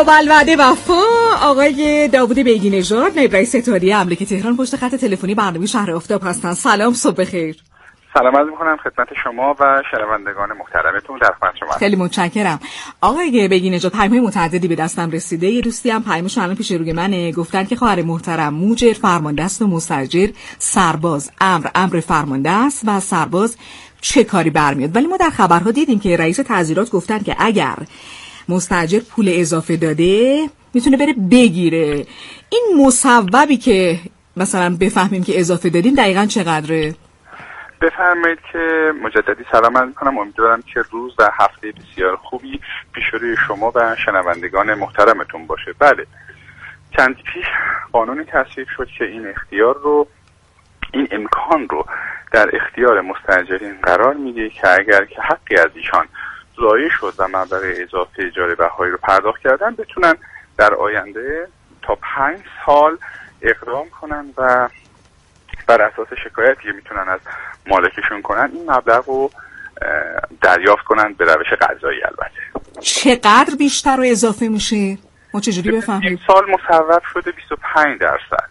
خب الوعده وفا. آقای داوود بیگی نژاد، نایب رئیس اتحادیه املاک تهران، پشت خط تلفنی برنامه شهر آفتاب هستن. سلام، صبح بخیر. سلام عرض می‌کنم خدمت شما و شنوندگان محترمتون. در خدمت شما. خیلی متشکرم. آقای بیگی نژاد، پیام‌های متعددی به دستم رسیده. یه دوستی هم پیامش الان پیش روی منه، گفتن که خواهر محترم موجر فرمانده است و مستاجر سرباز. امر فرمانده است و سرباز چه کاری برمیاد. ولی ما در خبرها دیدیم که رئیس تعزیرات گفتن که اگر مستاجر پول اضافه داده میتونه بره بگیره. این مصوبی که مثلا بفهمیم که اضافه دادیم دقیقاً چقدره؟ بفرمایید که مجددی سلام عرض می‌کنم. امیدوارم که روز و هفته بسیار خوبی پیش روی شما و شنوندگان محترمتون باشه. بله، چند پیش قانونی تصویب شد که این اختیار رو، این امکان رو در اختیار مستاجرین قرار میده که اگر که حقی از ایشان ضایع شد و مبلغ اضافه اجاره بهایی رو پرداخت کردن، بتونن در آینده تا 5 سال اقدام کنن و بر اساس شکایتی که میتونن از مالکشون کنن این مبلغ رو دریافت کنن به روش قضایی. البته چقدر بیشتر و اضافه میشه؟ ما چجوری بفهمیم؟ این سال مصوب شده 25%.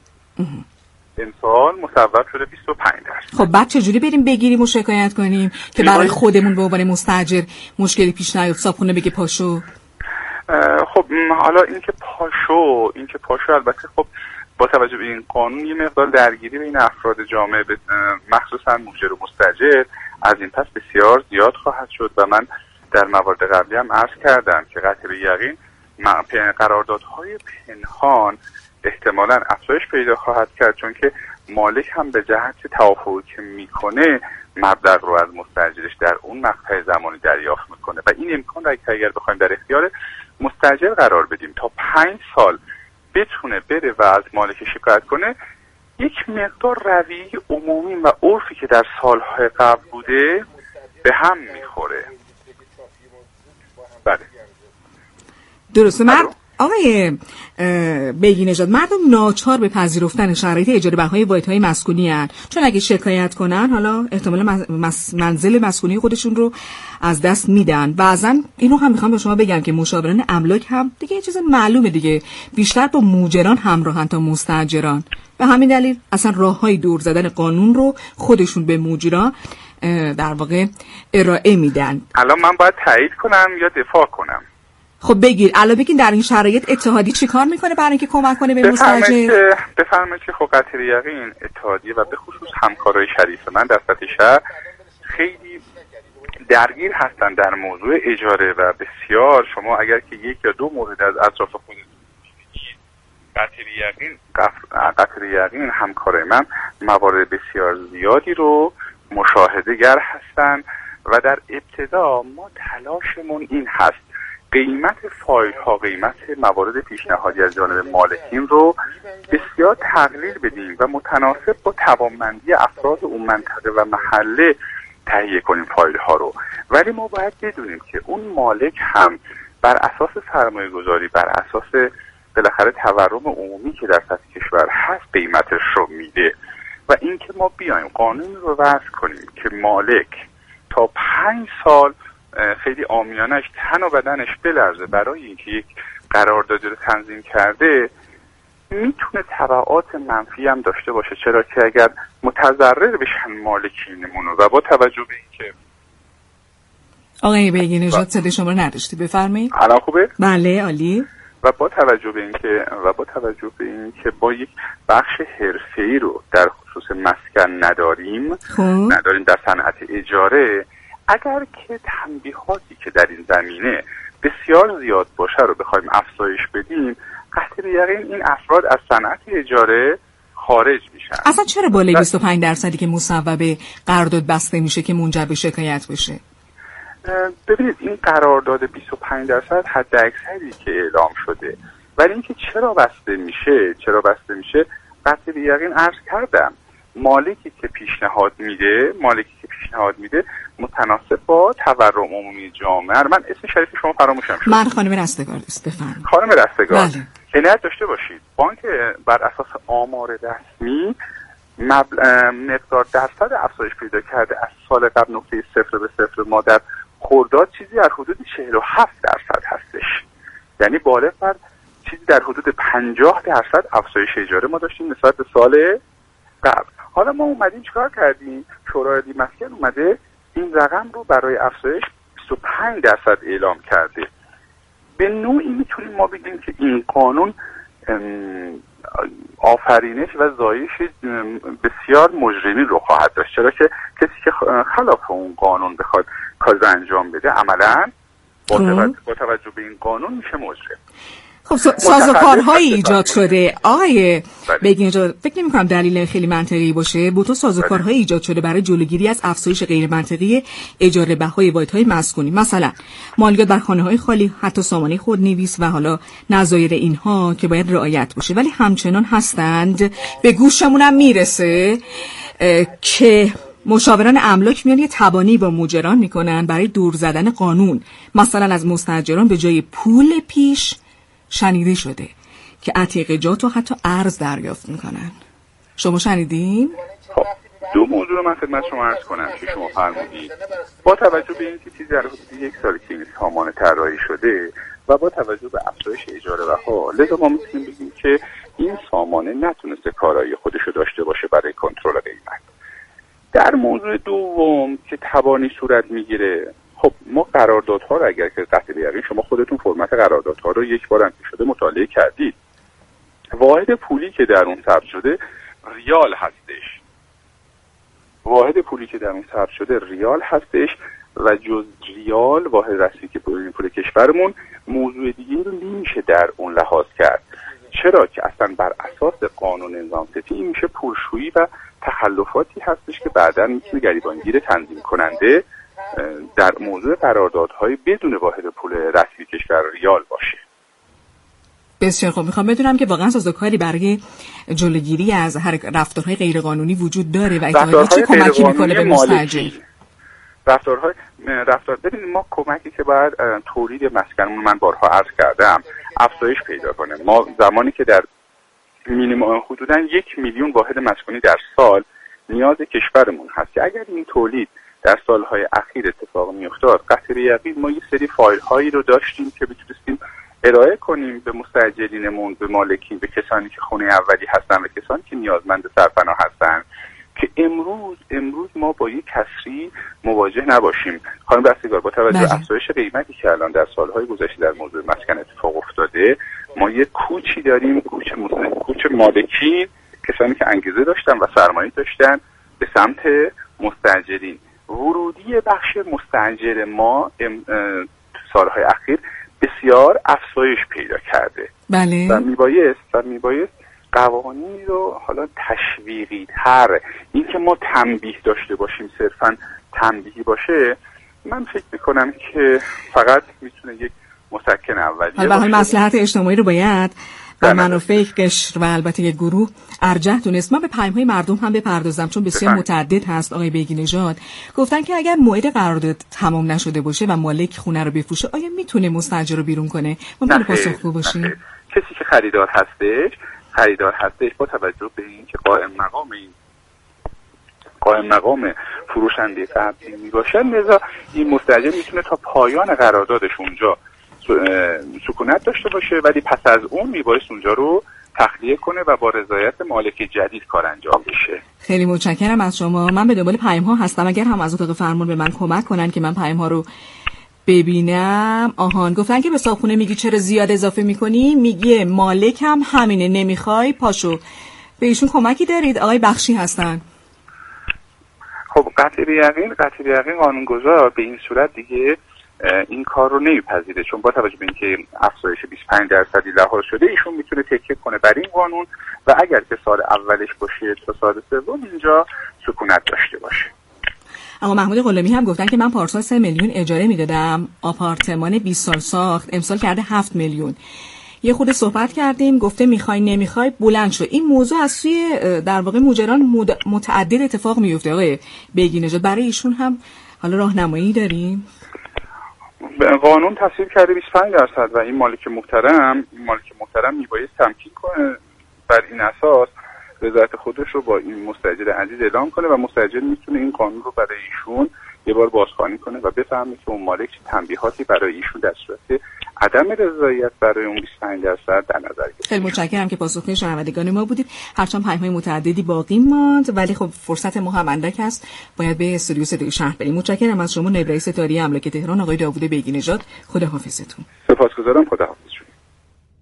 امسال مصوب شده 25%. خب بعد چجوری بریم بگیریم و شکایت کنیم که برای خودمون به عنوان مستاجر مشکلی پیش نیاد؟ صاحبخونه بگه پاشو. خب حالا این که پاشو البته خب با توجه به این قانون یه مقدار درگیری بین افراد جامعه مخصوصا موجر و مستاجر از این پس بسیار زیاد خواهد شد و من در موارد قبلی هم عرض کردم که قطع به یقین قراردادهای پنهان احتمالاً افزایش پیدا خواهد کرد، چون که مالک هم به جهت توافقی که میکنه مبلغ رو از مستاجرش در اون مقطع زمانی دریافت میکنه و این امکان را اگر بخوایم در اختیار مستاجر قرار بدیم تا 5 سال بتونه بره و از مالک شکایت کنه، یک مقدار رویه عمومی و عرفی که در سالهای قبل بوده به هم میخوره. بله درسته. آقای بیگی نژاد، مردم ناچار به پذیرفتن شرایط اجاره بهایی واحدهای مسکونی هستند، چون اگه شکایت کنن حالا احتمالا منزل مسکونی خودشون رو از دست میدن. بعضن اینو هم میخوام به شما بگم که مشاوران املاک هم دیگه یه چیز معلومه دیگه، بیشتر با موجران همراهن تا مستاجران. به همین دلیل اصلا راههای دور زدن قانون رو خودشون به موجران در واقع ارائه میدن. الان من باید تایید کنم یا دفاع کنم؟ خب بگیر، الان بگین در این شرایط اتحادیه چی کار میکنه برای اینکه کمک کنه به مستاجر؟ بفرمایید که خب قطع به یقین اتحادیه و به خصوص همکارای شریف من در سطح شهر خیلی درگیر هستن در موضوع اجاره و بسیار شما اگر که یک یا دو مورد از اطراف خودتون بگید، قطع به یقین همکارای من موارد بسیار زیادی رو مشاهده گر هستن و در ابتدا ما تلاشمون این هست قیمت فایل ها، قیمت موارد پیشنهادی از جانب مالکین رو بسیار تقلیل بدیم و متناسب با توانمندی افراد اون منطقه و محله تهیه کنیم فایل ها رو. ولی ما باید بدونیم که اون مالک هم بر اساس سرمایه گذاری، بر اساس بالاخره تورم عمومی که در سطح کشور هست قیمتش رو میده و اینکه ما بیایم قانون رو وضع کنیم که مالک تا 5 سال خیلی عامیانش تن و بدنش بلرزه برای اینکه یک قراردادی رو تنظیم کرده، میتونه تبعات منفی هم داشته باشه. چرا که اگر متضرر بشن مالکینمون و با توجه به اینکه آقای بیگی نژاد صدای شما رو نداشتی، بفرمایید. الان خوبه؟ بله عالی. و با توجه به اینکه با یک بخش حرفه‌ای رو در خصوص مسکن نداریم در صنعت اجاره، اگر که تنبیهاتی که در این زمینه بسیار زیاد باشه رو بخوایم افزایش بدیم، قطع به یقین این افراد از صنعت اجاره خارج میشن. اصلا چرا بالای 25% که مصوبه قرارداد بسته میشه که منجر به شکایت بشه؟ ببینید این قرارداد 25% حد اکثری که اعلام شده، ولی اینکه چرا بسته میشه قطع به یقین عرض کردم مالکی که پیشنهاد میده متناسب با تورم عمومی جامعه. من اسم شریف شما فراموشم شد. من خانم رستگار است. بفرمایید. خانم رستگار، بله. عنایت داشته باشید بانک بر اساس آمار رسمی مقدار درصد افزایش پیدا کرده از سال قبل نقطه 0 به 0 ما در خرداد چیزی در حدود 47% هستش. یعنی بالغ بر چیزی در حدود 50% افزایش اجاره ما داشتیم نسبت به سال قبل. حالا ما اومدیم چیکار کردیم؟ شورای عالی مسکن اومده این رقم رو برای افزایش 25% اعلام کرده. به نوعی میتونیم ما بگیم که این قانون آفرینش و زایش بسیار مجرمین رو خواهد داشت، چرا که کسی که خلاف اون قانون بخواد کار رو انجام بده عملاً با توجه به این قانون میشه مجرم. خب سازوکارهایی ایجاد شده آقای بگین، فکر نمی‌کنم دلیل خیلی منطقی باشه. با تو سازوکارهایی ایجاد شده برای جلوگیری از افزایش غیر منطقی اجاره بهای واحدهای مسکونی، مثلا مالیات بر خانه‌های خالی، حتی سامانه خودنویس و حالا نظایر اینها که باید رعایت بشه. ولی همچنان هستند، به گوشمون هم میرسه که مشاوران املاک میان یه تبانی با مجران میکنن برای دور زدن قانون. مثلا از مستاجران به جای پول پیش شنیده شده که عتیق جات و حتی ارز دریافت میکنن. شما شنیدین؟ خب دو موضوع رو من خدمت شما عرض کنم که شما فرمودید. با توجه به اینکه چیزی در حدود 1 سال که این سامان طراحی شده و با توجه به افزایش اجاره بها، لذا ما میتونیم بگیم که این سامانه نتونسته کارایی خودش رو داشته باشه برای کنترل قیمت. در موضوع دوم که تبانی صورت میگیره، خب ما قراردادها رو اگر که قطع به یقین شما خودتون فرمت قراردادها رو یک بار هم شده مطالعه کردید، واحد پولی که در اون ثبت شده ریال هستش. واحد پولی که در اون ثبت شده ریال هستش و جز ریال واحد رسمی که پول کشورمون موضوع دیگه رو نمیشه در اون لحاظ کرد، چرا که اصلا بر اساس قانون نظام ستیزی میشه پولشویی و تخلفاتی هستش که بعداً میتونه گریبانگیر تنظیم کننده در موضوع قراردادهای بدون واحد پول رسمی کشور ریال باشه. بسیار خوب. میخوام بدونم که واقعا سازوکاری برای جلوگیری از رفتارهای غیرقانونی وجود داره و اتحادیه چه کمکی میکنه به مستاجر؟ ببینید ما کمکی که باید تولید مسکنمون، من بارها عرض کردم، افزایش پیدا کنه. ما زمانی که در مینیمم حدوداً 1 میلیون واحد مسکونی در سال نیاز کشورمون هست که اگر این تولید در سالهای اخیر اتفاق میافتاد، قطع به یقین ما یه سری فایل هایی رو داشتیم که میتونستیم ارائه کنیم به مستاجرینمون، به مالکین، به کسانی که خونه اولی هستن و کسانی که نیازمند سرپناه هستن، که امروز ما با یک کسری مواجه نباشیم. خانم بستگار، با توجه به افزایش قیمتی که الان در سالهای گذشته در موضوع مسکن اتفاق افتاده، ما یک کوچی داریم، کوچ مالکین، کسانی که انگیزه داشتن و سرمایه داشتن به سمت مستاجرین. ورودی بخش مستاجر ما سالهای اخیر بسیار افزایش پیدا کرده. بله. و میبایست قوانین رو حالا تشویقی تر، این که ما تنبیه داشته باشیم، صرفا تنبیهی باشه، من فکر میکنم که فقط میتونه یک مسکن اولیه باشه. حالا مصلحت اجتماعی رو باید و منافع قشر و البته یک گروه ارجح دونست. من به پیام‌های مردم هم بپردازم چون بسیار متعدد هست. آقای بیگی نژاد گفتن که اگر موعد قرارداد تمام نشده باشه و مالک خونه رو بفروشه، آیا میتونه مستاجر رو بیرون کنه؟ ممکنه پاسخگو باشیم؟ کسی که خریدار هستش با توجه به اینکه قائم مقام فروشنده قبلی میباشن، لذا این مستاجر میتونه تا پایان قراردادش اونجا سکونت داشته باشه، ولی پس از اون میبایست اونجا رو تخلیه کنه و با رضایت مالک جدید کار انجام بشه. خیلی متشکرم از شما. من به دنبال پیام ها هستم، اگر هم از اتاق فرمان به من کمک کنن که من پیام ها رو ببینم. آهان، گفتن که به صاحبخونه میگی چرا زیاد اضافه میکنی؟ میگه مالک هم همینه، نمیخوای پاشو. به ایشون کمکی دارید؟ آقای بخشی هستن. خب قطع به یقین قانونگذار به این صورت دیگه این کار رو نمیپذیره، چون با توجه به اینکه افزایش 25% لحاظ شده، ایشون میتونه تکیه کنه بر این قانون و اگر که سال اولش باشه تا سال سوم اینجا سکونت داشته باشه. آقا محمود غلامی هم گفتن که من پارسال 3 میلیون اجاره میدادم، آپارتمان 20 سال ساخت، امسال کرده 7 میلیون. یه خود صحبت کردیم، گفته میخوای نمیخوای بلند شو. این موضوع از سوی در واقع مجران متعدد اتفاق میفته. آقای بیگی نژاد برای ایشون هم حالا راهنمایی داریم؟ قانون تصویب کرده 25% و این مالک محترم میبایست تمکین کنه بر این اساس رضایت خودش رو با این مستاجر عزیز اعلام کنه و مستاجر میتونه این قانون رو برای ایشون یه بار بازخوانی کنه و بفهمه که اون مالک چه تنبیهاتی برای ایشون در صورت عدم رضایت برای اون 25% در نظر گرفت. خیلی متشکرم که پاسخگوی شنوندگان ما بودید. هرچند پیام‌های متعددی باقی ماند ولی خب فرصت ما هم اندک است، باید به استودیو صدای شهر بریم. متشکرم از شما نایب رئیس اداره املاک تهران آقای داوود بیگی نژاد. خداحافظتون. سپاسگزارم. خداحافظ.